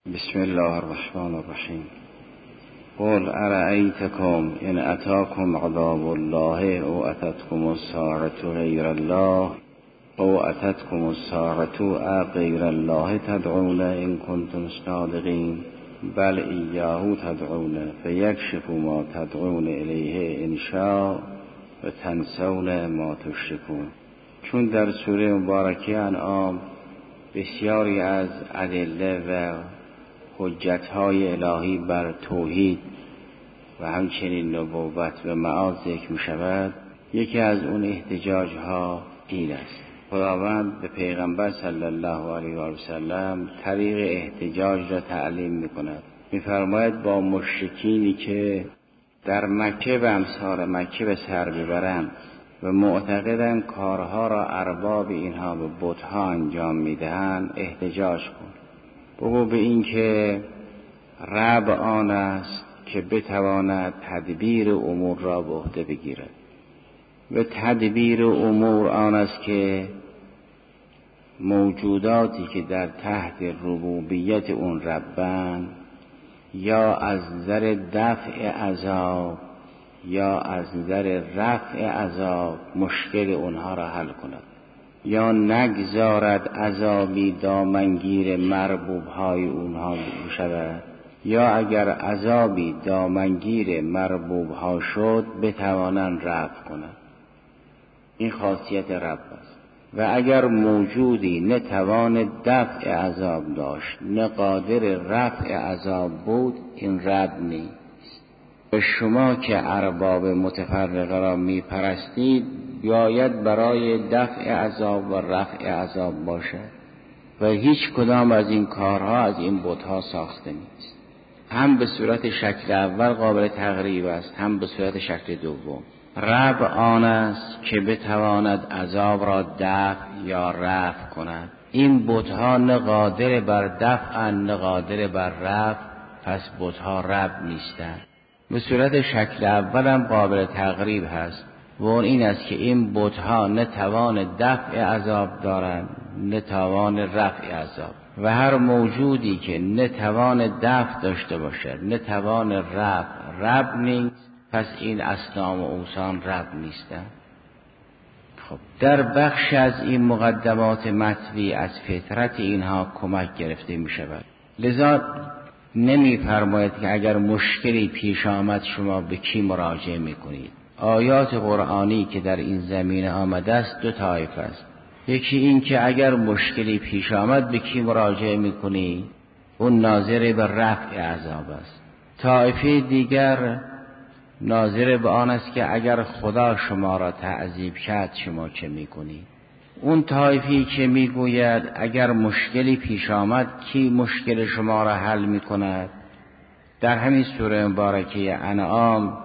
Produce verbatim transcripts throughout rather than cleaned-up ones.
بسم الله الرحمن الرحیم. قل ارأیتکم ان اتاکم عذاب الله او اتتکم الساعة غیر الله او اتتکم الساعة غیر الله تدعون ان کنتم صادقین بل ایاه تدعون فیکشف ما تدعون الیه ان شاء و تنسون ما تشرکون. چون در سوره مبارکه انعام بسیاری از ادله و حجت‌های الهی بر توحید و همچنین نبوت و معاد ذکر می شود، یکی از اون احتجاج‌ها این است: خداوند به پیغمبر صلی الله علیه و سلم طریق احتجاج را تعلیم می کند. می فرماید با مشرکینی که در مکه و امثال مکه به سر ببرند و معتقدن کارها را ارباب اینها به بت‌ها انجام میدهند احتجاج کن. بگو به این که رب آن است که بتواند تدبیر امور را به عهده بگیرد و تدبیر امور آن است که موجوداتی که در تحت ربوبیت اون ربند یا از نظر دفع عذاب یا از نظر رفع عذاب مشکل اونها را حل کند، یا نگذارد عذابی دامنگیر مربوبهای اونها شود، یا اگر عذابی دامنگیر مربوبها شد بتوانند رفع کنند. این خاصیت رب است. و اگر موجودی نه توان دفع عذاب داشت نه قادر رفع عذاب بود، این رب نیست. و شما که ارباب متفرقه را می پرستید باید برای دفع عذاب و رفع عذاب باشد و هیچ کدام از این کارها از این بت‌ها ساخته نیست. هم به صورت شکل اول قابل تقریب است، هم به صورت شکل دوم. رب آن است که بتواند عذاب را دفع یا رفع کند. این بت‌ها نه قادر بر دفع نه قادر بر رفع، پس بت‌ها رب نیستند. به صورت شکل اول هم قابل تقریب هست و اون این است که این بت‌ها نه توان دفع عذاب دارند نه توان رفع عذاب، و هر موجودی که نه توان دفع داشته باشد نه توان رفع رب نیست، پس این اصنام و اوثان رب نیستند. خب در بخش از این مقدمات مطوی از فطرت اینها کمک گرفته می شود. لذا نمی فرماید که اگر مشکلی پیش آمد شما به کی مراجعه می کنید. آیات قرآنی که در این زمینه آمده است دو طایفه است. یکی این که اگر مشکلی پیش آمد به کی مراجعه می کنید، اون ناظر به رفع عذاب است. طایفه دیگر ناظر به آن است که اگر خدا شما را تعذیب کرد شما چه می کنید. اون طایفی که می گوید اگر مشکلی پیش آمد کی مشکل شما را حل می کند، در همین سوره مبارکه انعام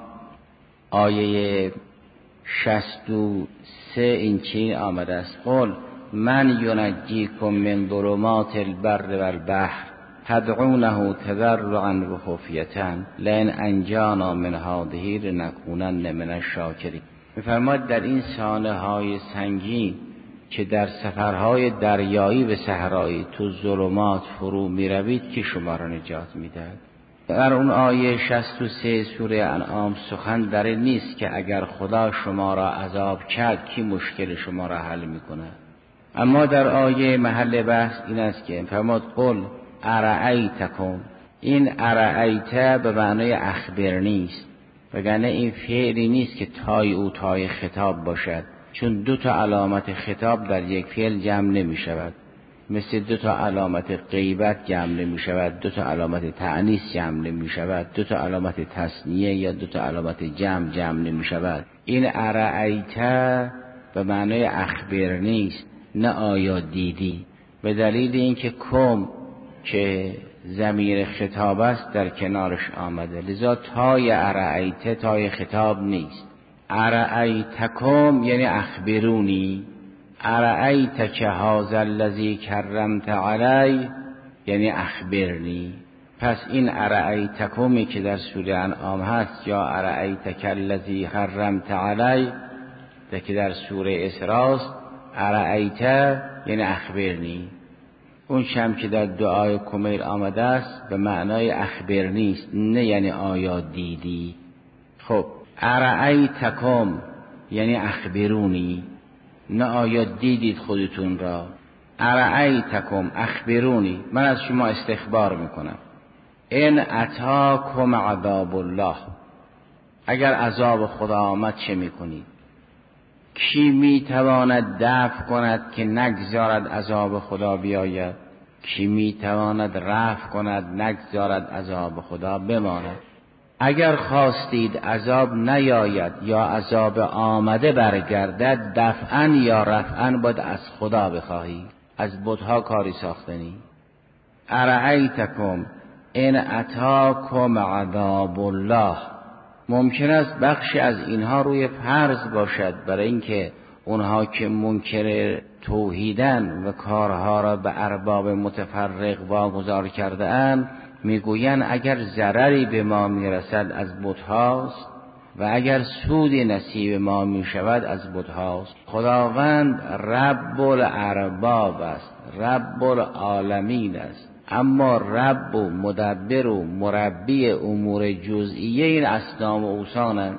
آیه شصت و سه این چنین آمده است: قل من ینجیکم من ظلمات البر والبحر تدعونه تضرعا و خفیة لئن انجانا من هذه لنکونن من الشاکرین. می‌فرماید در این سانحه های سنگین که در سفرهای دریایی و صحرایی تو ظلمات فرو می‌روید که شما را نجات می‌دهد. در اون آیه شصت و سه سوره انعام سخن در این نیست که اگر خدا شما را عذاب کرد کی مشکل شما را حل می‌کند. اما در آیه محل بحث این است که فرمود قل ارأیتکم. این ارأیت به معنای اخبر نیست، وگرنه این فعلی نیست که تای او تای خطاب باشد، چون دو تا علامت خطاب در یک فعل جمع نمی شود. مثل دو تا علامت غیبت جمع نمی شود، دو تا علامت تأنیث جمع نمی شود، دو تا علامت تثنیه یا دو تا علامت جمع جمع نمی شود. این ارأیت به معنای اخبر نیست، نه آیا دیدی، به دلیل اینکه کم که ضمیر خطاب است در کنارش آمده، لذا تای ارأیت تای خطاب نیست. ارأیتکم یعنی اخبرونی، ارأیت که هذا الذی کرمت علی یعنی اخبرنی. پس این ارأیتکمی که در سوره انعام هست یا ارأیتک الذی حرمت علی که در سوره اسراء است، ارأیت یعنی اخبرنی. اون شم که در دعای کمیل آمده است به معنای اخبر نیست، نه یعنی آیا دیدی. خب ارأیتکم یعنی اخبرونی، نه آیا دیدید خودتون را. ارأیتکم اخبرونی، من از شما استخبار میکنم. ان اتاکم عذاب الله، اگر عذاب خدا آمد چه میکنید؟ کی میتواند دفع کند که نگذارد عذاب خدا بیاید؟ کی میتواند رفع کند نگذارد عذاب خدا بماند؟ اگر خواستید عذاب نیاید یا عذاب آمده برگردد، دفعاً یا رفعاً باید از خدا بخواهی، از بتها کاری ساختنی. ارأیتکم ان اتاکم عذاب الله، ممکن است بخشی از اینها روی فرض باشد، برای اینکه اونها که منکر توحیدن و کارها را به ارباب متفرق واگذار کرده اند، میگویند اگر ضرری به ما میرسد از بتهاست و اگر سودی نصیب ما میشود از بتهاست. خداوند رب الارباب است، رب العالمین است، اما رب و مدبر و مربی امور جزئیه این اصنام و اوثانند.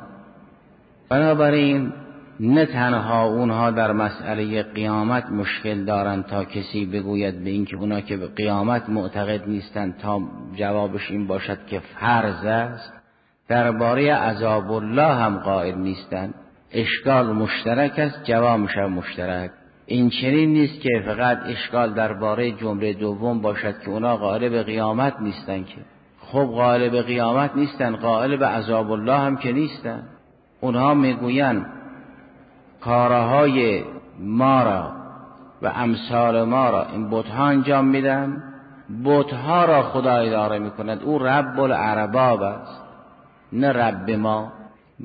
بنابراین نه تنها اونها در مسئله قیامت مشکل دارند تا کسی بگوید به این که اونا که به قیامت معتقد نیستند تا جوابش این باشد که فرض است، درباره عذاب الله هم قائل نیستند. اشکال مشترک است، جوابش هم مشترک. این چنین نیست که فقط اشکال درباره جمله دوم باشد که اونا قائل به قیامت نیستند. که خب قائل به قیامت نیستند، قائل به عذاب الله هم که نیستند. اونها میگویند کارهای ما را و امثال ما را این بتها انجام میدن، بتها را خدا اداره میکند، او رب الارباب است نه رب ما.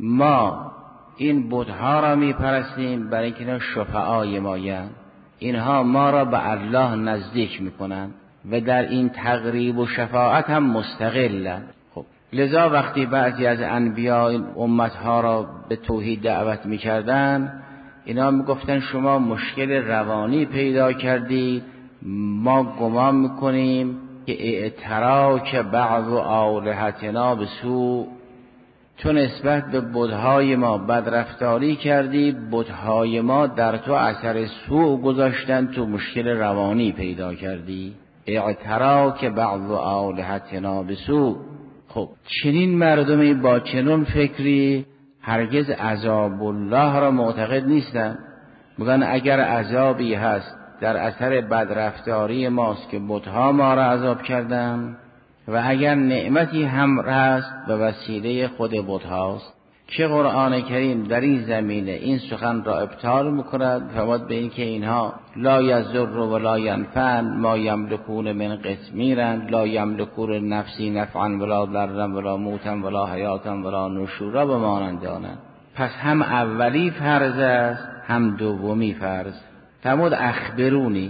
ما این بتها را میپرستیم برای اینکه اینا شفعای مایند، اینها ما را به الله نزدیک میکنند و در این تقریب و شفاعت هم مستقلند. خب لذا وقتی بعضی از انبیا این امتها را به توحید دعوت میکردند، اینا میگفتن شما مشکل روانی پیدا کردید، ما گمان میکنیم که اعتراک بعض آلهتنا به سوء، تو نسبت به بتهای ما بدرفتاری کردی، بتهای ما در تو اثر سوء گذاشتن، تو مشکل روانی پیدا کردی. اعتراک بعض آلهتنا به سوء. خب چنین مردمی با چنین فکری هرگز عذاب الله را معتقد نیستن. میگن اگر عذابی هست در اثر بدرفتاری ماست که بتها ما را عذاب کردن، و اگر نعمتی هم هست به وسیله خود بتهاست. که قرآن کریم در این زمینه این سخن را ابطال میکند، فرمود به این که اینها لا یضر و لا ینفع ما یملکون من قطمیر، لا یملکون نفسی نفعا ولا ضرا ولا موتا ولا حیاتا ولا نشورا به مانند آنند. پس هم اولی فرض است هم دومی فرض. فرمود اخبرونی.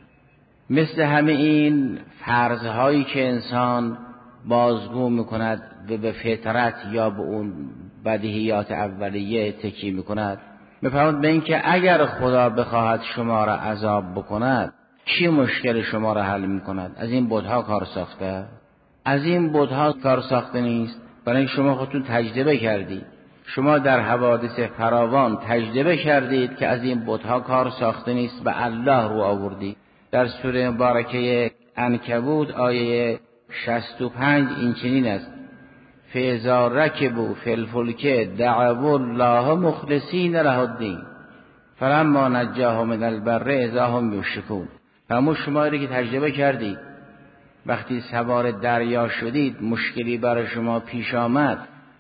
مثل همه این فرضهایی که انسان بازگو میکند و به فطرت یا به اون بدیهیات اولیه تکی میکند، میفرماید به این که اگر خدا بخواهد شما را عذاب بکند، چی مشکل شما را حل میکند؟ از این بتها کار ساخته؟ از این بتها کار ساخته نیست، برای اینکه شما خودتون تجربه کردید. شما در حوادث فراوان تجربه کردید که از این بتها کار ساخته نیست، به الله رو آوردید. در سوره مبارکه عنکبوت آیه شصت و پنج این چنین است: فاذا رکبوا فی الفلک دعوا الله مخلصین له الدین فلما نجاهم من البر اذا هم یشرکون. همون شمایی که تجربه کردید وقتی سوار دریا شدید، مشکلی برای شما پیش آمد،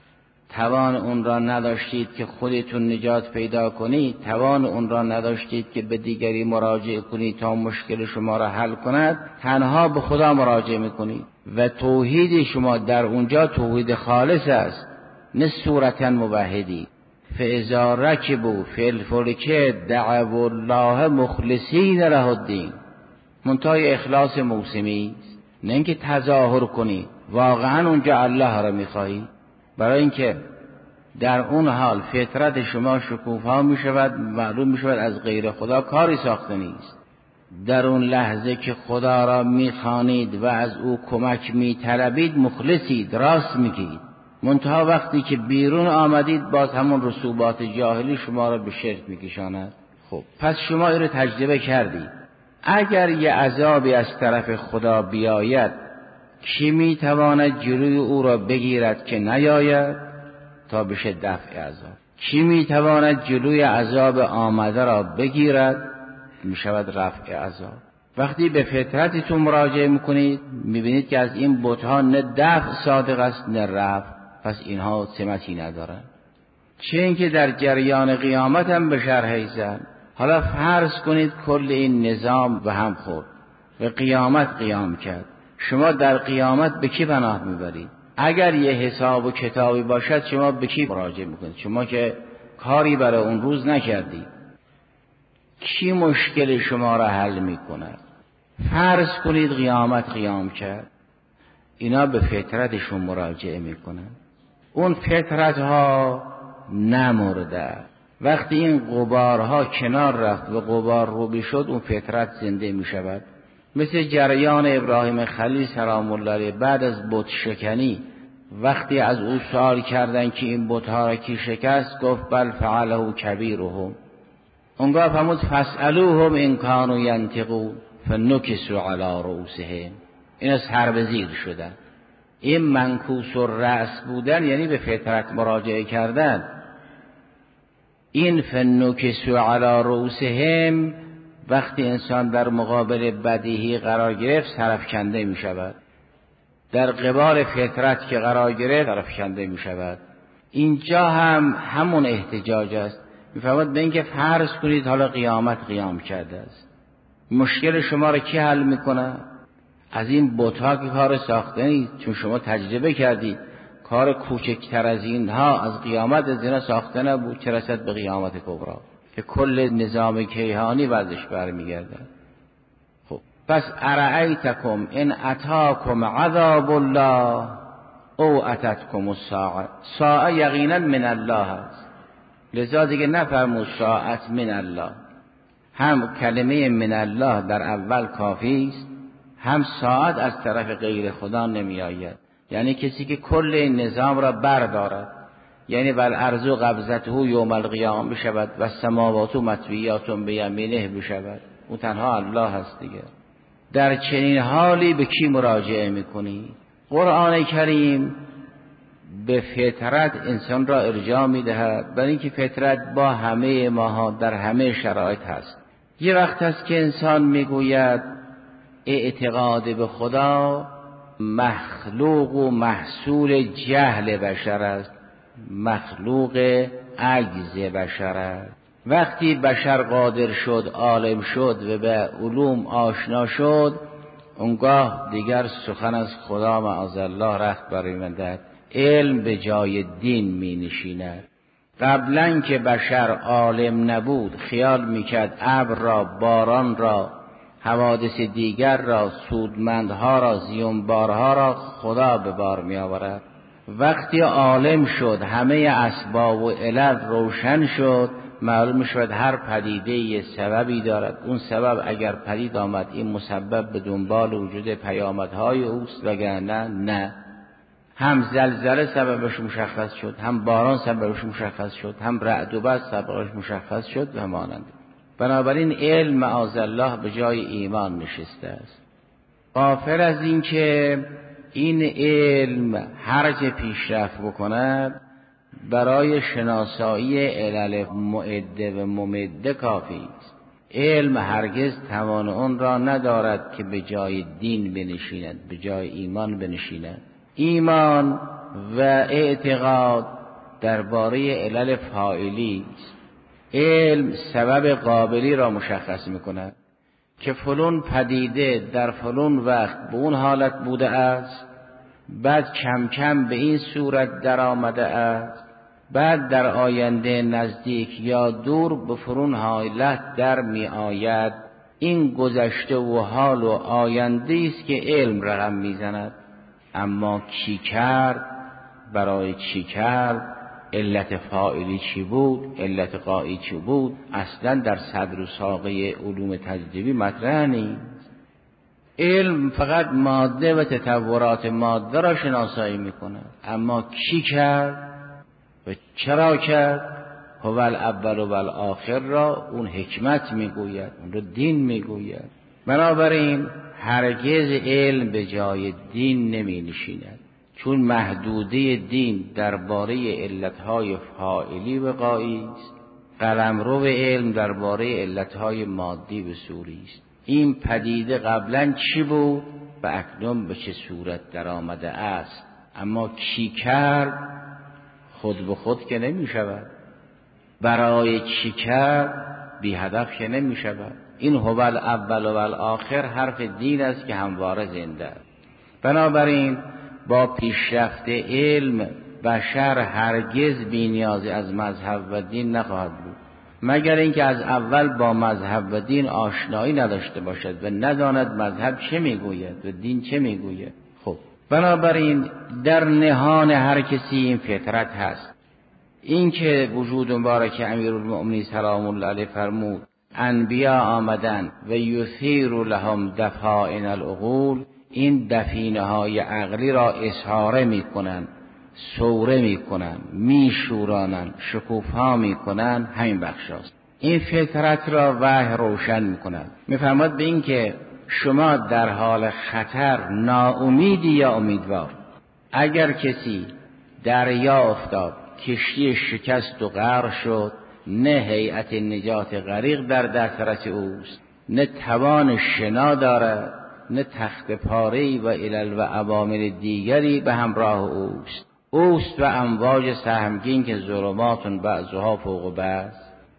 توان اون را نداشتید که خودتون نجات پیدا کنید، توان اون را نداشتید که به دیگری مراجعه کنید تا مشکل شما را حل کند، تنها به خدا مراجعه میکنید و توحید شما در اونجا توحید خالص است، نه صورتا موحدی. فاذا رکبوا فی الفلک دعوا الله مخلصین له الدین. منتهای اخلاص موسمی است، نه اینکه تظاهر کنید واقعا اونجا الله را میخواهید، برای اینکه در اون حال فطرت شما شکوفا می شود، معلوم می شود از غیر خدا کاری ساخته نیست. در اون لحظه که خدا را میخوانید و از او کمک میطلبید مخلصید، راست میگید. منتها وقتی که بیرون آمدید باز همون رسوبات جاهلی شما را به شرک میکشاند. خب پس شما این رو تجربه کردید. اگر یه عذابی از طرف خدا بیاید، کی میتواند جلوی او را بگیرد که نیاید تا بشه دفع عذاب؟ کی میتواند جلوی عذاب آمده را بگیرد؟ میشود رفع عذاب. وقتی به فطرتتون مراجعه میکنید میبینید که از این بت‌ها نه دفع صادق است نه رفع، پس اینها سمتی ندارن. چه اینکه در جریان قیامت هم به شرح زن. حالا فرض کنید کل این نظام به هم خورد و قیامت قیام کرد، شما در قیامت به کی پناه میبرید؟ اگر یه حساب و کتابی باشد شما به کی مراجعه میکنید؟ شما که کاری برای اون روز نکردید. کی مشکل شما را حل میکند؟ فرض کنید قیامت قیام کرد، اینا به فطرتشون مراجعه میکنن. اون فطرت ها نمرده. وقتی این غبارها کنار رفت و غبار روبی شد اون فطرت زنده میشود. مثل جریان ابراهیم خلیل سلام الله علیه بعد از بت شکنی وقتی از او سوال کردن که این بت‌ها را کی شکست، گفت بل فعله کبیرهم. اونگاه فرمود فاسألوهم ان کانوا ینطقون فنکسوا علی رؤوسهم. اینا سر به زیر شدن. این منکوس الرأس بودن یعنی به فطرت مراجعه کردن. این فنکسوا علی رؤوسهم وقتی انسان در مقابل بدیهی قرار گرفت سرفکنده می شود. در قبال فطرت که قرار گرفت سرفکنده می شود. اینجا هم همون احتجاج است. می فرماید به اینکه فرض کنید حالا قیامت قیام کرده است، مشکل شما را کی حل می کنه؟ از این بت‌ها که کار ساخته نیست، چون شما تجربه کردید کار کوچکتر از اینها از قیامت از اینا ساخته نبود، چه رسد به قیامت کبری که کل نظام کیهانی ورزش برمیگرده. خب پس ارأیتکم ان اتاکم عذاب الله او اتتکم الساعه. ساعه یقینا من الله است، لذا دیگه نفرمود ساعت من الله. هم کلمه من الله در اول کافی است، هم ساعت از طرف غیر خدا نمی آید. یعنی کسی که کل این نظام را بردارد، یعنی بل ارض قبضته یوم القیامه بشود و السماوات مطویات بیمینه بشود، او تنها الله هست دیگه. در چنین حالی به کی مراجعه میکنی؟ قرآن کریم به فطرت انسان را ارجاع میدهد، برای اینکه فطرت با همه ماها در همه شرایط هست. یه وقت هست که انسان میگوید اعتقاد به خدا مخلوق و محصول جهل بشر است، مخلوق عجز بشر است. وقتی بشر قادر شد، عالم شد و به علوم آشنا شد، اونگاه دیگر سخن از خدا معاذالله رخت برمی‌بندد، علم به جای دین می نشیند. قبلا که بشر عالم نبود خیال میکرد ابر را، باران را، حوادث دیگر را، سودمندها را، زیانبارها را خدا به بار می آورد. وقتی عالم شد، همه اسباب و علل روشن شد، معلوم شد هر پدیده یه سببی دارد. اون سبب اگر پدید آمد این مسبب به دنبال وجود پیامدهای اوست، وگرنه نه. هم زلزله سببش مشخص شد، هم باران سببش مشخص شد، هم رعد و برق سببش مشخص شد و مانند. بنابراین علم معاذالله به جای ایمان نشسته است. غافل از این که این علم هر چه پیشرفت بکند برای شناسایی علل معده و ممده کافی است. علم هرگز توان اون را ندارد که به جای دین بنشیند، به جای ایمان بنشیند. ایمان و اعتقاد درباره علل فاعلی است. علم سبب قابلی را مشخص میکند که فلان پدیده در فلان وقت به اون حالت بوده است، بعد کم کم به این صورت در آمده است، بعد در آینده نزدیک یا دور به فلان حالت در می آید. این گذشته و حال و آینده است که علم رقم میزند. اما کی کرد، برای چی کرد، علت فاعلی چی بود، علت غایی چی بود، اصلا در صدر و ساقه علوم تجربی مطرح نیست. علم فقط ماده و تطورات ماده را شناسایی میکنه، اما کی کرد و چرا کرد، هو الاول و الاخر را اون حکمت میگوید، اون را دین میگوید. بنابراین هرگز علم به جای دین نمی نشیند، چون محدوده دین درباره علتهای فاعلی و غایی است، قلمرو علم درباره علتهای مادی و صوری است. این پدیده قبلا چی بود و اکنون به چه صورت در آمده است، اما کی کرد خود به خود که نمی شود، برای چی کرد بی هدف که نمی شود. این هو الاول و الاخر حرف دین است که همواره زنده است. بنابراین با پیشرفت علم بشر هرگز بی نیازی از مذهب و دین نخواهد بود، مگر اینکه از اول با مذهب و دین آشنایی نداشته باشد و نداند مذهب چه میگوید و دین چه میگوید. خب بنابراین در نهان هر کسی این فطرت هست. این که وجود مبارک امیرالمؤمنین سلام الله علیه فرمود انبیا آمدن و یثیر لهم دفائن العقول، این دفینه های عقلی را اسحاره میکنن، سوره میکنن، میشورانن، شکوفا میکنن، همین بخش هست. این فطرت را وحی روشن میکنن. میفرماد به این که شما در حال خطر ناامیدی یا امیدوار. اگر کسی دریا افتاد، کشتی شکست و غرق شد، نه هیئت نجات غریق در دسترس اوست، نه توان شنا دارد، نه تخت پاره‌ای و علل و عوامل دیگری به همراه اوست. اوست و امواج سهمگین که ظلماتون بعضها فوق بعض.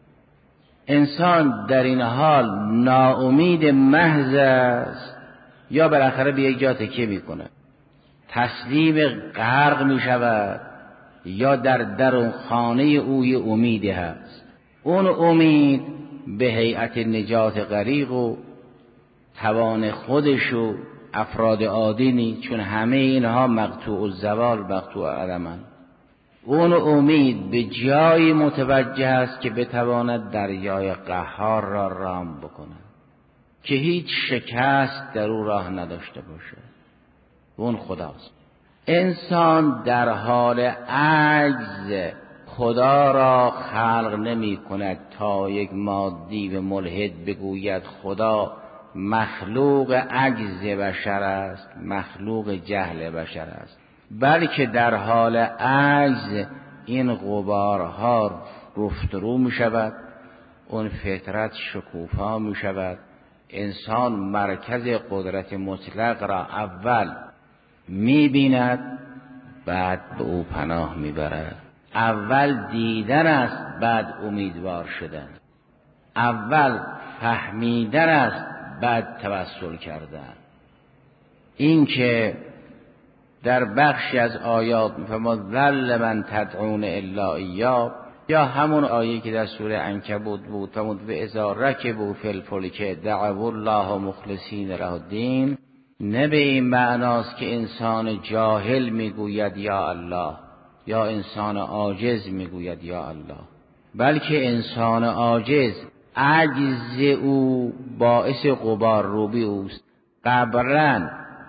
انسان در این حال ناامید محض است یا بالاخره به یک جا تکیه میکنه، تسلیم غرق میشود یا در درون خانه اوی امیدی هست. اون امید به هیئت نجات غریق و توان خودش و افراد عادی نیست، چون همه اینها مقطوع الزوال مقطوع عدمن. اون امید به جایی متوجه است که بتواند دریای قهار را رام بکنه، که هیچ شکست در او راه نداشته باشه. اون خداست. انسان در حال عجز خدا را خلق نمی کند تا یک مادی و ملحد بگوید خدا مخلوق عجز بشر است، مخلوق جهل بشر است، بلکه در حال عجز این غبارها رفت رو می شود، اون فطرت شکوفا می شود. انسان مرکز قدرت مطلق را اول می بیند، بعد به او پناه می برد. اول دیدن است، بعد امیدوار شدن. اول فهمیدن است، بعد توسل کردن. این که در بخشی از آیات می‌فرماد ذل من تدعون الا ایاه، یا همون آیه که در سوره عنکبوت بود فرمود و اذا رکبوا فی الفلک دعوا الله مخلصین له الدین، نه به این معناست که انسان جاهل میگوید یا الله یا انسان عاجز میگوید یا الله، بلکه انسان عاجز عجز او باعث غبار روبی اوست. قبلا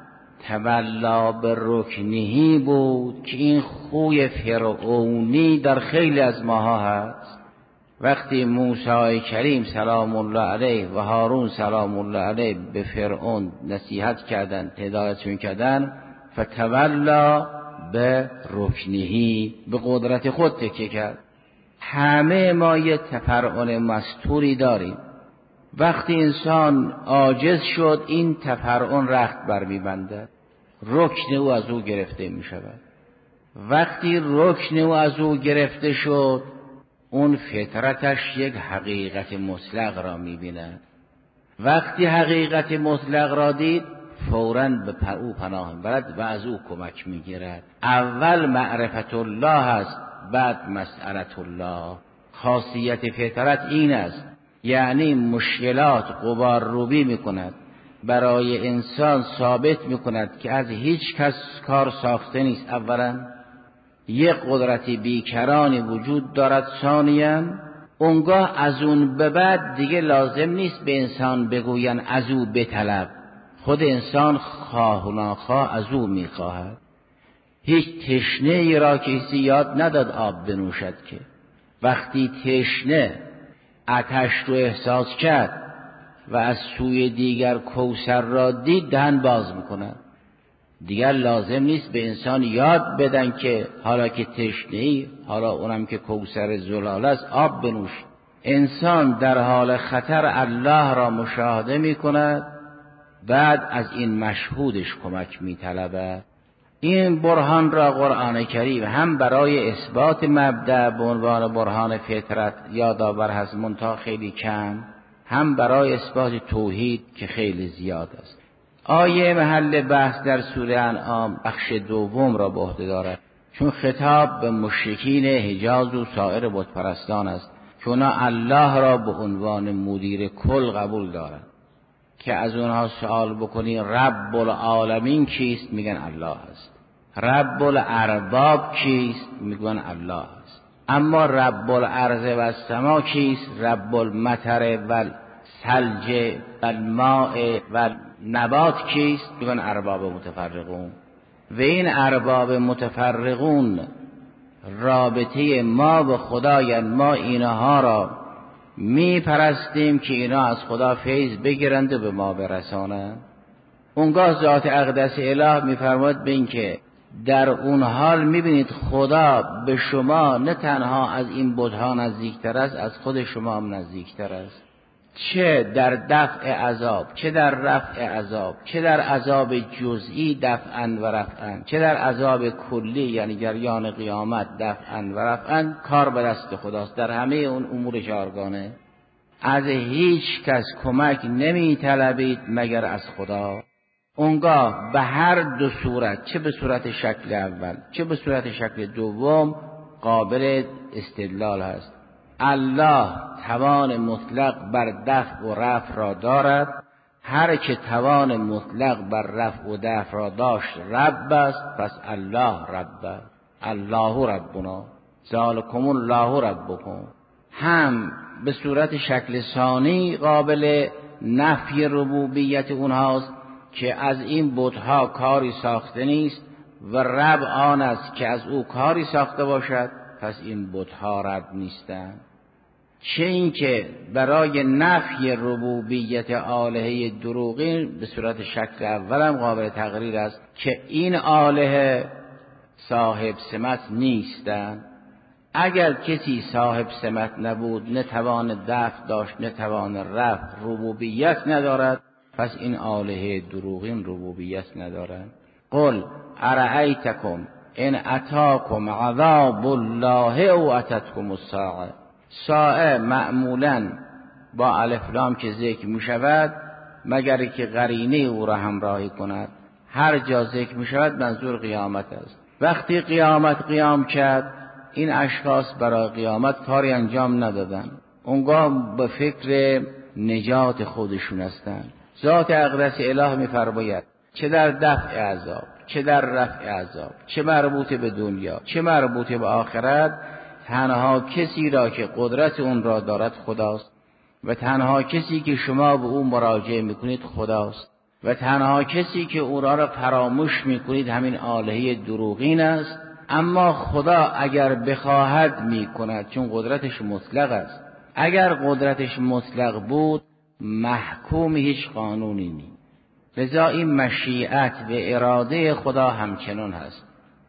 تولا به رکنهی بود که این خوی فرعونی در خیلی از ماها هست. وقتی موسی کریم سلام الله علیه و هارون سلام الله علیه به فرعون نصیحت کردند، هدایتشون کردند، فتولا به رکنهی، به قدرت خود تکیه کرد. همه ما یه تفرعون مستوری داریم. وقتی انسان عاجز شد این تفرعون رخت بر می‌بندد، رکن او از او گرفته می شود. وقتی رکن او از او گرفته شد اون فطرتش یک حقیقت مطلق را می بیند. وقتی حقیقت مطلق را دید فوراً به او پناه برد و از او کمک می گیرد. اول معرفت الله است، بعد مسئلت الله. خاصیت فطرت این است، یعنی مشکلات غبار روبی می کند، برای انسان ثابت می کند که از هیچ کس کار ساخته نیست اولا، یک قدرتی بیکرانی وجود دارد. ثانیاً اونگاه از اون به بعد دیگه لازم نیست به انسان بگوین از او بطلب، خود انسان خواه و ناخواه از او میخواهد. هیچ تشنه ای را کسی یاد نداد آب بنوشد که وقتی تشنه آتش رو احساس کرد و از سوی دیگر کوثر را دید دهن باز میکند. دیگر لازم نیست به انسان یاد بدن که حالا که تشنه‌ای، حالا اونم که کوثر زلال است، آب بنوش. انسان در حال خطر الله را مشاهده میکند، بعد از این مشهودش کمک میطلبد. این برهان را قرآن کریم هم برای اثبات مبدأ به عنوان برهان فطرت یادآور هست منتها خیلی کم، هم برای اثبات توحید که خیلی زیاد است. آیه محل بحث در سوره انعام بخش دوم را به عهده دارد، چون خطاب به مشرکین حجاز و سایر بت پرستان است که اونا الله را به عنوان مدیر کل قبول دارند. که از اونها سوال بکنی رب العالمین کیست؟ میگن الله است. رب الارباب کیست؟ میگن الله است. اما رب الارض و السما کیست؟ رب المطر و ثلج و الماء و نبات کیست؟ میگن ارباب متفرقون. و این ارباب متفرقون رابطه ما به خدایند، ما اینها را می پرستیم که اینا از خدا فیض بگیرند و به ما برسانند. اونگاه ذات اقدس اله می فرماید به این که در اون حال می بینید خدا به شما نه تنها از این بت‌ها نزدیکتر است، از خود شما هم نزدیکتر است. چه در دفع عذاب، چه در رفع عذاب، چه در عذاب جزئی دفعاً و رفعاً، چه در عذاب کلی یعنی جریان قیامت دفعاً و رفعاً، کار به دست خداست. در همه اون امور چارگانه از هیچ کس کمک نمی طلبید مگر از خدا. اونگاه به هر دو صورت، چه به صورت شکل اول چه به صورت شکل دوم، قابل استدلال هست. الله توان مطلق بر دفع و رفع را دارد. هر که توان مطلق بر رفع و دفع را داشت رب است، پس الله رب. الله ربنا ذالکم الله ربکم. هم به صورت شکل ثانی قابل نفی ربوبیت اونهاست که از این بت‌ها کاری ساخته نیست و رب آن است که از او کاری ساخته باشد، پس این بت‌ها رب نیستند. چه این که برای نفی ربوبیت آلهه دروغین به صورت شکل اولم قابل تقریر است که این آلهه صاحب سمت نیستند. اگر کسی صاحب سمت نبود، نه توان دفع داشت نه توان رفع، ربوبیت ندارد، پس این آلهه دروغین ربوبیت ندارد. قل ارأیتکم ان اتاکم عذاب الله او اتتکم الساعه. ساعه معمولاً با الف لام که ذکر می شود مگر که قرینه او را همراهی کند، هر جا ذکر می شود منظور قیامت است. وقتی قیامت قیام کرد، این اشخاص برای قیامت کاری انجام ندادن، اونگاه به فکر نجات خودشون هستند. ذات اقدس اله می فرماید چه در دفع عذاب، چه در رفع عذاب، چه مربوط به دنیا، چه مربوط به آخرت، تنها کسی را که قدرت اون را دارد خداست و تنها کسی که شما به او مراجعه میکنید خداست و تنها کسی که او را, را فراموش میکنید همین آلهه دروغین است. اما خدا اگر بخواهد میکند، چون قدرتش مطلق است. اگر قدرتش مطلق بود محکوم هیچ قانونی نیست. لذا این مشیت و اراده خدا همچنان هست.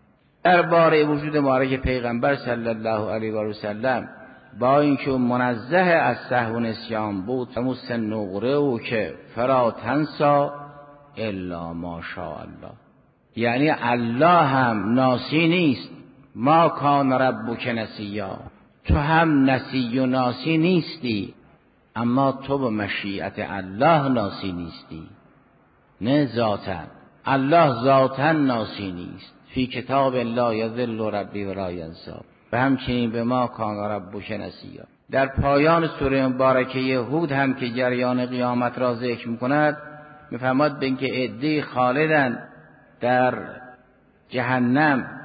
درباره وجود مبارک پیغمبر صلی الله علیه و سلم با اینکه منزه از سهو و نسیان بود، همون سنغره او که فرا تنسا الا ما شاء الله، یعنی الله هم ناسی نیست. ما کان ربک نسیا، تو هم نسی و ناسی نیستی، اما تو به مشیت الله ناسی نیستی، نه ذاتا. الله ذاتا ناسی نیست. فی کتاب لا یضل ربی ولا ینسی. و همچنین به ما کان ربک نسیا. در پایان سوره مبارکه هود هم که جریان قیامت را ذکر می‌کند، می‌فرماد به اینکه عده‌ای خالدن در جهنم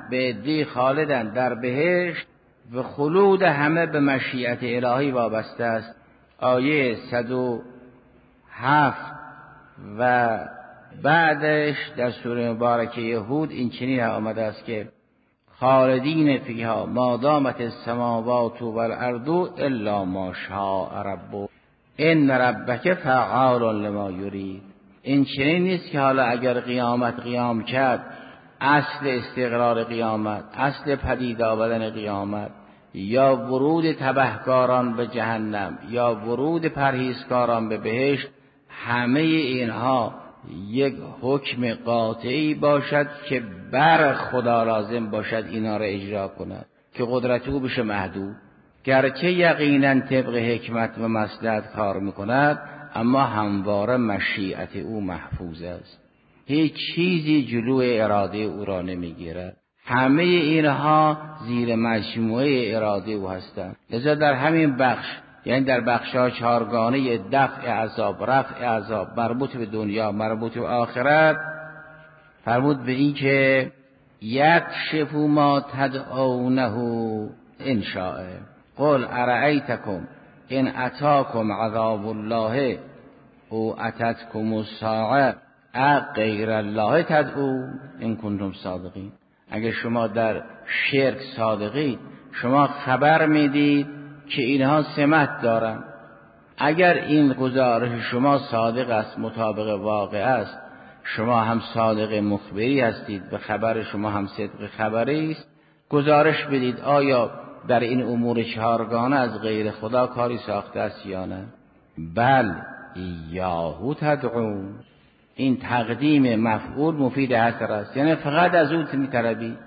به عده‌ای خالدن در بهشت و خلود همه به مشیت الهی وابسته است. آیه صد و هفت و بعدش در سوره مبارکه هود این چنین آمده است که خالدین فیها ما دامت السماوات والارض الا ما شاء ربک ان ربک فعال لما یرید. این چنین نیست که حالا اگر قیامت قیام کرد، اصل استقرار قیامت، اصل پدید آمدن قیامت، یا ورود تبهکاران به جهنم یا ورود پرهیزکاران به بهشت، همه اینها یک حکم قاطعی باشد که بر خدا لازم باشد اینا را اجرا کند که قدرت او بشه محدود. گرچه یقینا طبق حکمت و مصلحت کار میکند، اما همواره مشیت او محفوظ است، هیچ چیزی جلوی اراده او را نمیگیرد. همه اینها زیر مجموعه اراده او هستند. لذا در همین بخش، یعنی در بخش‌ها چهارگانه دفع عذاب، رفع عذاب، مربوط به دنیا، مربوط به آخرت، فرمود به این که یکشف ما تدعونه ان شاء قل ارأیتکم ان اتاکم عذاب الله او اتتکم الساعه غیر الله تدعو ان کنتم صادقین. اگر شما در شرک صادقید، شما خبر میدید که اینها سمت دارند. اگر این گزارش شما صادق است، مطابق واقع است، شما هم صادق مخبری هستید و خبر شما هم صدق خبری است، گزارش بدید آیا در این امور چهارگانه از غیر خدا کاری ساخته است یا نه. بل ایاهو تدعون، این تقدیم مفعول مفید حصر است، یعنی فقط از او می‌طلبید.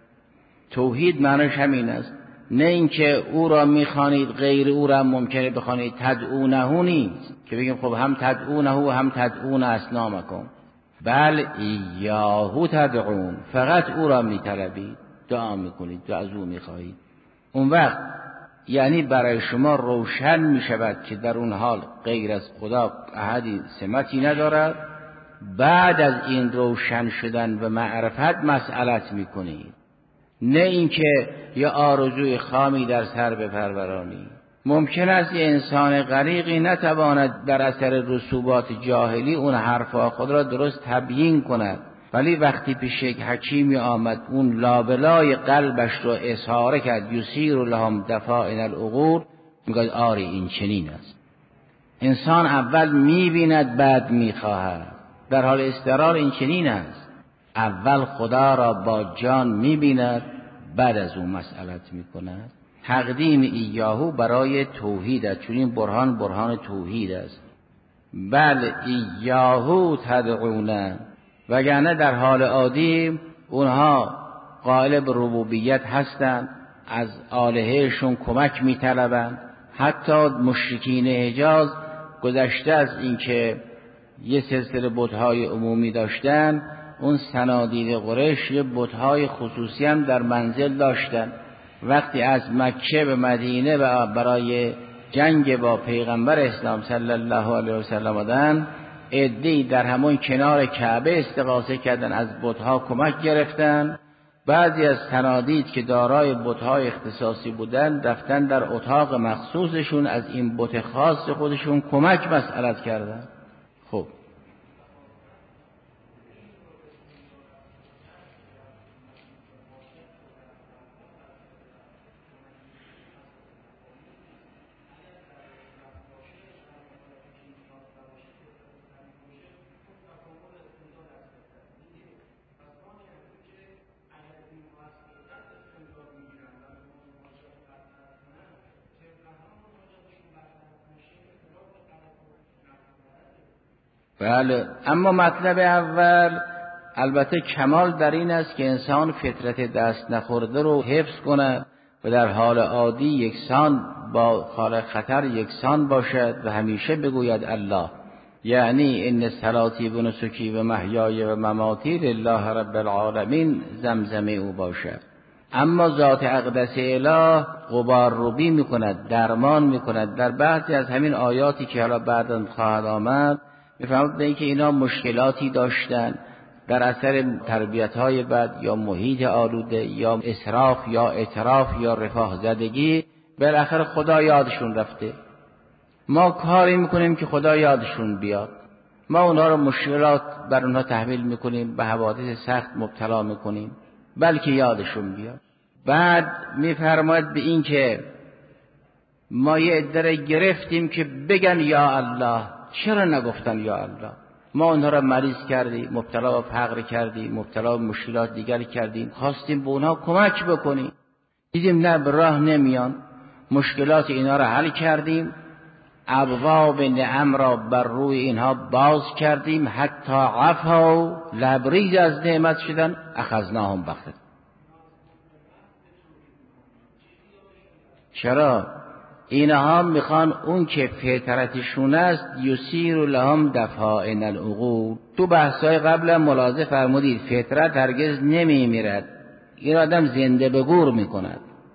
توحید معنیش همین است، نه اینکه او را میخوانید غیر او را ممکنه بخوانید. تدعونه نیست که بگیم خب هم تدعونه هم تدعون اصنامکم، بل ایاهو تدعون، فقط او را میطلبید، دعا میکنید و از او میخواهید. اون وقت یعنی برای شما روشن میشود که در اون حال غیر از خدا احدی سمتی ندارد. بعد از این روشن شدن و معرفت مسئلت میکنید، نه اینکه یه آرزوی خامی در سر بپرورانی. ممکن است یه انسان غریقی نتواند در اثر رسوبات جاهلی اون حرفا خود را درست تبیین کند، ولی وقتی پیش یک حکیمی آمد اون لابلای قلبش رو اظهار کرد، یسیر لهم دفائن العقول، میگه آری این چنین است. انسان اول میبیند بعد میخواهد، در حال استقرار این چنین است. اول خدا را با جان میبیند، بعد از اون مسئلت میکند. تقدیم ایاهو برای توحید است، چون این برهان برهان توحید است. بل ایاهو تدعونه، وگرنه در حال عادی اونها قائل به ربوبیت هستند، از آلههشون کمک میطلبند. حتی مشرکین حجاز گذشته از اینکه یه سلسله بت‌های عمومی داشتن، اون صنادید قریش یه بت‌های خصوصی هم در منزل داشتن. وقتی از مکه به مدینه و برای جنگ با پیغمبر اسلام صلی الله علیه و سلم آمدن، عده‌ای در همون کنار کعبه استغاثه کردن، از بت‌ها کمک گرفتن. بعضی از صنادید که دارای بت‌های اختصاصی بودن رفتن در اتاق مخصوصشون، از این بت خاص خودشون کمک مسئلت کردن. خب بله، اما مطلب اول البته کمال در این است که انسان فطرت دست نخورده رو حفظ کند و در حال عادی یکسان با حال خطر یکسان باشد و همیشه بگوید الله، یعنی ان صلاتی و نسکی و محیای و مماتی لله رب العالمین زمزمه او باشد. اما ذات اقدس اله غبار روبی میکند، درمان میکند. در بعضی از همین آیاتی که حالا بعداً خواهد آمد میفهمد به اینکه اینا مشکلاتی داشتن، در اثر تربیت‌های بد یا محیط آلوده یا اسراف یا اطراف یا رفاه زدگی بالاخره خدا یادشون رفته. ما کاری میکنیم که خدا یادشون بیاد. ما اونها رو مشکلات بر اونها تحمیل میکنیم، به حوادث سخت مبتلا میکنیم بلکه یادشون بیاد. بعد میفرماید به این که ما یه عده گرفتیم که بگن یا الله، چرا نگفتن یا الله؟ ما اونها را مریض کردیم، مبتلا به فقر کردیم، مبتلا به مشکلات دیگری کردیم، خواستیم به اونها کمک بکنیم، دیدیم نه به راه نمیان، مشکلات اینا را حل کردیم، ابواب نعم را بر روی اینها باز کردیم، حتی عفوا لبریز از نعمت شدن، اخذناهم بغتة. چرا؟ اینها میخوان اون که فطرتشون است یسیر لهم دفائن العقول. تو بحثای قبل ملاحظه فرمودید فطرت هرگز نمیمیرد، این آدم زنده به گور میکند.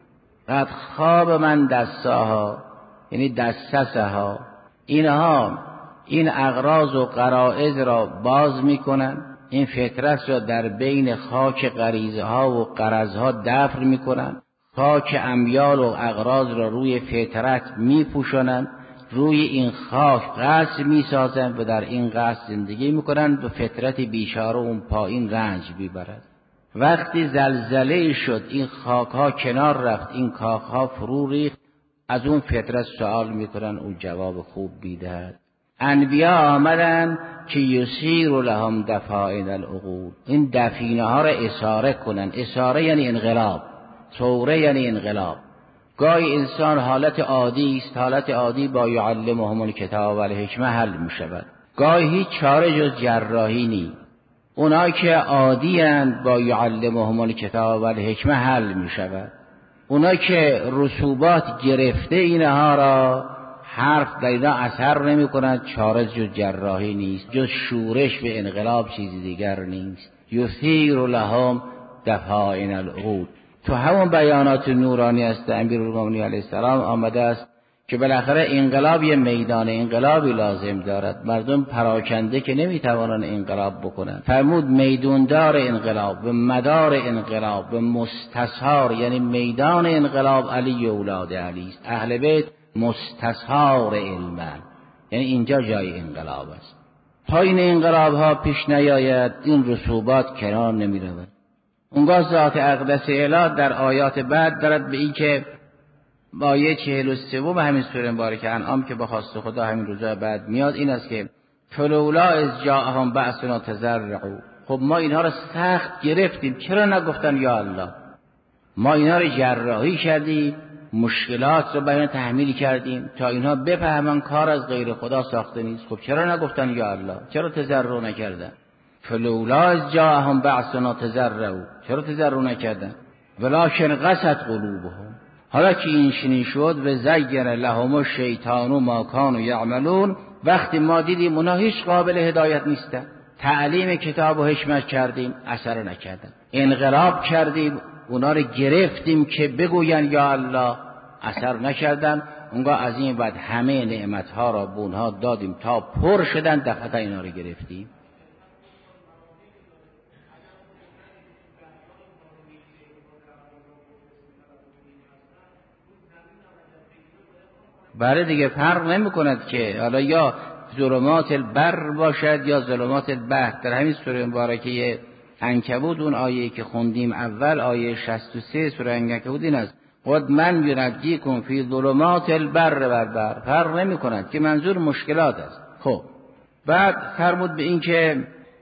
قد خواب من دستاها، یعنی دستسها، اینها این اغراض و غرائز را باز میکنند، این فطرت را در بین خاک غریزه ها و غرض ها دفن میکنند، خاک امیال و اغراض را روی فطرت میپوشانند، روی این خاک قصر میسازند و در این قصر زندگی میکنند و فطرت بیچاره اون پایین رنج میبرد. وقتی زلزله شد این خاک ها کنار رفت، این کاخ ها فرو ریخت، از اون فطرت سوال میکنن، اون جواب خوب میدهد. انبیا آمدن که یسیر لهم دفائن العقول، این دفینه ها را اساره کنن. اساره یعنی انقلاب، ثوره یعنی انقلاب. گاهی انسان حالت عادی است، حالت عادی با یعلمهم الکتاب و الحکمه حل می شود. گاهی هیچ چاره جز جراحی نیست. اونایی که عادی اند با یعلمهم الکتاب و الحکمه حل می شود. اونایی که رسوبات گرفته اینها را حرف در اینا اثر نمی کند، چاره جز جراحی نیست، جز شورش و انقلاب چیزی دیگر نیست. یثیر لهم دفائن العقول. تو همون بیانات نورانی است امیرالمومنین علیه السلام آمده است که بالاخره انقلاب یه میدان انقلابی لازم دارد. مردم پراکنده که نمیتوانند انقلاب بکنند. فرمود میدوندار انقلاب و مدار انقلاب و مستصهار، یعنی میدان انقلاب علی اولاد علی است. اهل بیت مستصهار علما، یعنی اینجا جای انقلاب است. پایین انقلاب ها پیش نیاید، این رسوبات کنار نمی رود. اونگاه ذات اقدس اله در آیات بعد دارد به این که آیه چهل و سوم همین سوره مبارکه انعام که با خواست خدا همین روزا بعد میاد، این است که فلولا از جاءهم بأسنا تضرعوا. خب ما اینها را سخت گرفتیم، چرا نگفتن یا الله؟ ما اینها را جراحی کردیم، مشکلات رو برای تحمیل کردیم تا اینها بفهمن کار از غیر خدا ساخته نیست. خب چرا نگفتن یا الله؟ چرا تضرع نکردن؟ فلولا از جاءهم بأسنا تضرعوا، چرا تضرع نکردن؟ ولکن قست قلوبهم. حالا که این چنین شد و زین لهم الشیطان ما کانوا یعملون، وقتی ما دیدیم اونا هیچ قابل هدایت نیستن، تعلیم کتاب و حکمت کردیم اثر نکردن، انقلاب کردیم اونا رو گرفتیم که بگوین یا الله، اثر نکردن. اونگاه از این بعد همه نعمتها را به اونها دادیم تا پر شدن، دفعه اینا رو گرفتیم. بله دیگه، فرق نمی کند که حالا یا ظلمات البر باشد یا ظلمات البحر. در همین سوره مبارکه عنکبوت اون آیه که خوندیم اول، آیه شصت و سه سوره عنکبوت این است: قد من ینجیکم فی ظلمات البر و البحر. فرق نمی کند که منظور مشکلات است. خب بعد فرمود به این که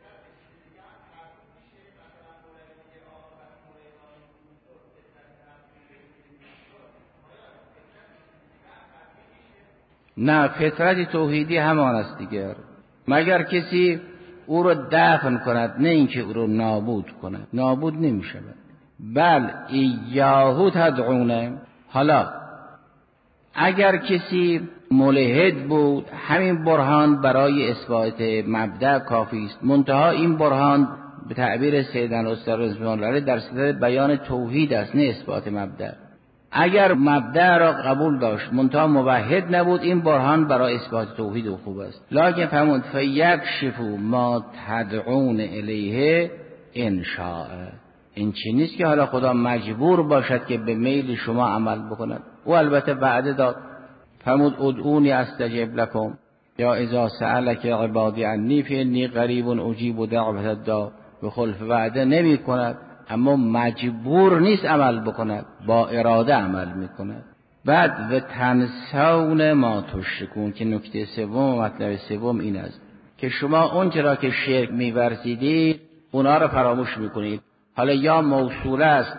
نه، فطرت توحیدی همان است دیگر، مگر کسی او رو دفن کند، نه اینکه او رو نابود کند. نابود نمی شود. بل ایاهو تدعونه. حالا اگر کسی ملحد بود، همین برهان برای اثبات مبدأ کافی است. منتها این برهان به تعبیر سیدنا استاد رضوان الله در صدد بیان توحید است، نه اثبات مبدأ. اگر مبدأ را قبول داشت منتها موحد نبود، این برهان برای اثبات توحید و خوب است. لکن فرمود فیکشفوا ما تدعون الیه ان شاء. این چی نیست که حالا خدا مجبور باشد که به میل شما عمل بکند. او البته وعده داد، فرمود ادعونی استجب لکم یا اذا سألک عبادی عنی فانی قریب اجیب دعوة الداع. به خلف وعده نمی کند اما مجبور نیست عمل بکند، با اراده عمل میکند. بعد و تنسون ما تشرکون که نکته سوم و مطلب سوم این است که شما اونچه را که شرک می‌ورزیدید اونا را فراموش میکنید. حالا یا موصول است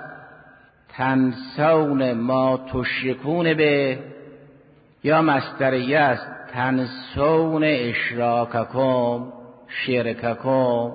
تنسون ما تشرکون به، یا مصدریه است تنسون اشراککم شرککم.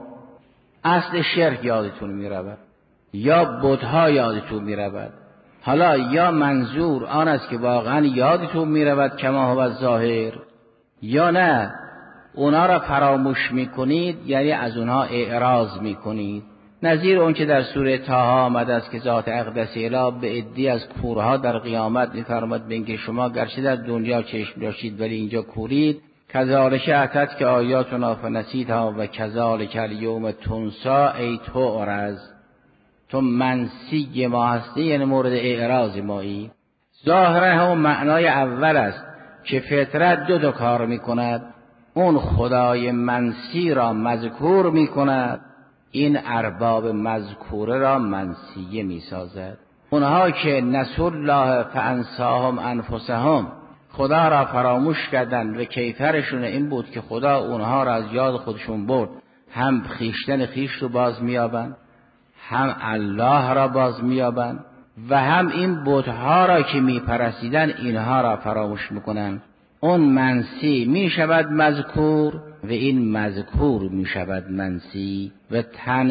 اصل شرک یادتون میرود یا بت‌ها یادتون میرود. حالا یا منظور آن است که واقعا یادتون میرود کما هو الظاهر، یا نه اونا را فراموش میکنید یعنی از اونها اعراض میکنید. نظیر اون که در سوره طه آمده است که ذات اقدس اله به عدی از کورها در قیامت میفرماد به اینکه شما گرچه در دنیا چشم داشتید ولی اینجا کورید. کذالک اتت که آیاتنا فنسیتها و کذالک الیوم تنسا ای تعرض. تو منسی ما هستی یعنی مورد اعراض مایی. ظاهرا هم معنای اول است که فطرت دو تا کار میکند، اون خدای منسی را مذکور میکند، این ارباب مذکوره را منسیه میسازد. اونها که نسوا الله فانساهم انفسهم، خدا را فراموش کردند و کیفرشون این بود که خدا اونها را از یاد خودشون برد، هم خیشتن خیش رو باز میابند، هم الله را باز میابند و هم این بت‌ها را که میپرستیدن اینها را فراموش میکنن. اون منسی میشود مذکور و این مذکور میشود منسی. و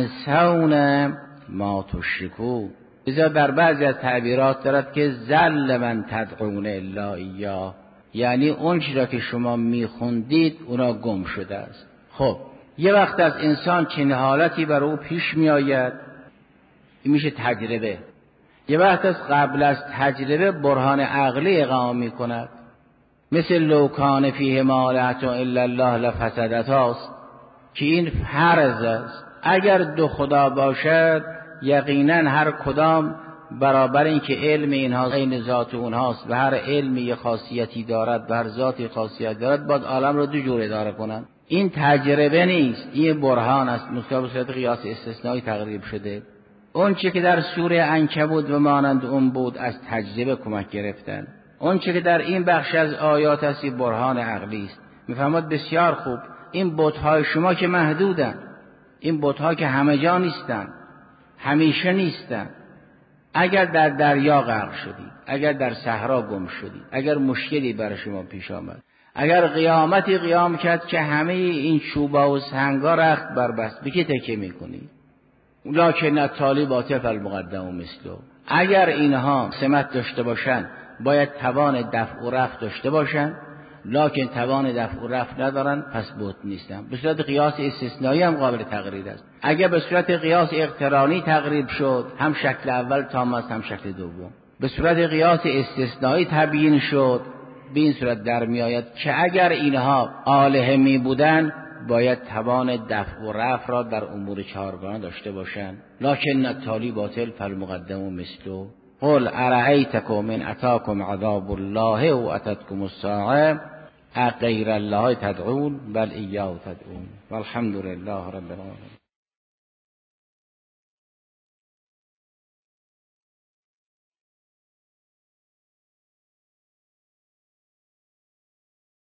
تنسون ما تشرکو، لذا در بعضی از تعبیرات دارد که ذل من تدعون الا ایاه، یعنی اون چیزا که شما میخوندید اونا گم شده است. خب یه وقت از انسان چنین حالتی بر او پیش میآید، این میشه تجربه. یه وقت از قبل از تجربه برهان عقلی اقامه میکند، مثل لو کان فیه آلهة الا الله لفسدتا است که این فرض است. اگر دو خدا باشد یقینا هر کدام برابر این که علم اینها عین ذات اونهاست و هر علمی یه خاصیتی دارد و هر ذاتی خاصیت دارد، باید عالم رو دو جور اداره کنند. این تجربه نیست، این برهان است، مصطفی به صورت قیاس استثنایی تقریب شده. اون چه که در سوره عنکبوت و مانند اون بود از تجربه کمک گرفتن. اون چه که در این بخش از آیات است برهان عقلی است. میفهمد بسیار خوب این بت‌های شما که محدودن، این بت‌ها که همه جا نیستن، همیشه نیستن. اگر در دریا غرق شدید، اگر در صحرا گم شدید، اگر مشکلی برای شما پیش آمد، اگر قیامتی قیام کرد که همه این چوبا و سنگا رخت بربست، به کی تکیه میکنید؟ لکن التالی باطل فالمقدم مثله. اگر اینها سمت داشته باشند باید توان دفع و رفع داشته باشند، لکن توان دفع و رفع ندارن، پس بت نیستن. به صورت قیاس استثنایی هم قابل تقریر است. اگر به صورت قیاس اقترانی تقریب شد، هم شکل اول تام است هم شکل دوم. به صورت قیاس استثنایی تبیین شد، به این صورت در می آید که اگر اینها آلهه می بودن باید توان دفع و رفع را در امور چهارگانه داشته باشند. لکن التالی باطل فالمقدم مثله. قل ارأیتکم من اتاکم عذاب الله و اتتکم الساعه اغیر الله تدعون بل ایاه تدعون والحمد لله رب العالمین.